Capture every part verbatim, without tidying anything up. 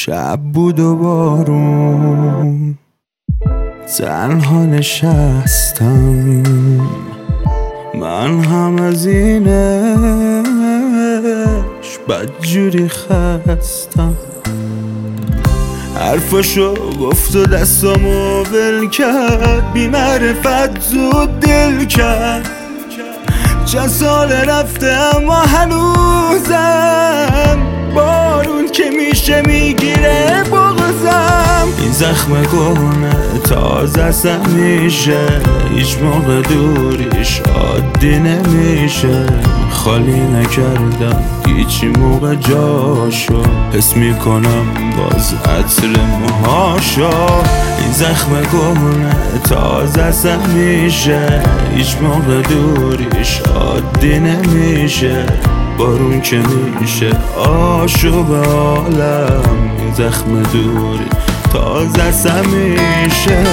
شب بود و بارون، تنها نشستم، من هم از اینش بدجوری خستم. حرفاشو گفت و دستامو ول کرد، بی معرفت زود دل کرد. چند سال رفته اما هنوزم بارون که میشه میگیره بغزم. این زخم کهنه تازه است همیشه، هیچ موقع دوریش عادی نمیشه. خالی نکردم هیچی موقع جاشو، حس میکنم باز عطر موهاشو. این زخم کهنه تازه است همیشه، هیچ موقع دوریش عادی نمیشه. بارون که میشه آشوب عالم، این زخم دوری تازه است همیشه.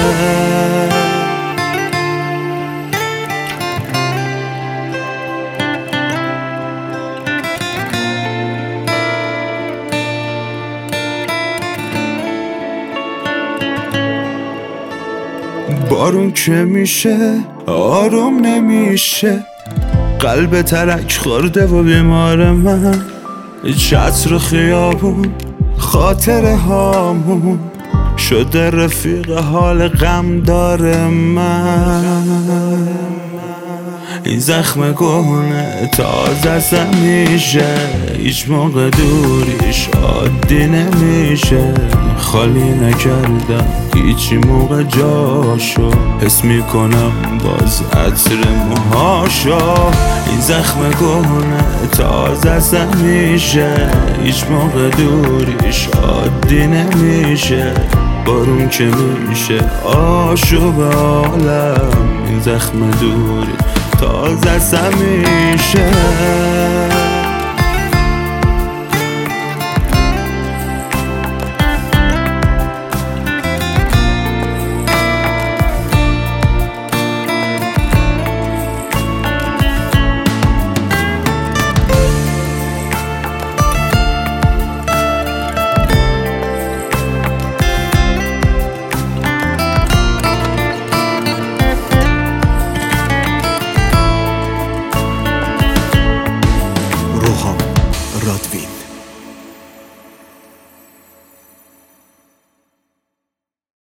بارون که میشه آروم نمیشه، قلب ترک خورده و بیمار من. چتر خیابون خاطره هامون شده رفیق حال غم داره من. این زخم کهنه تازه است همیشه، هیچ موقع دوریش عادی نمیشه. خالی نکردم هیچی موقع جاشو، حس میکنم باز عطر موهاشو. این زخم کهنه تازه است همیشه، هیچ موقع دوریش عادی نمیشه. بارون که میشه آشوب عالم، این زخم دوری تازه است همیشه.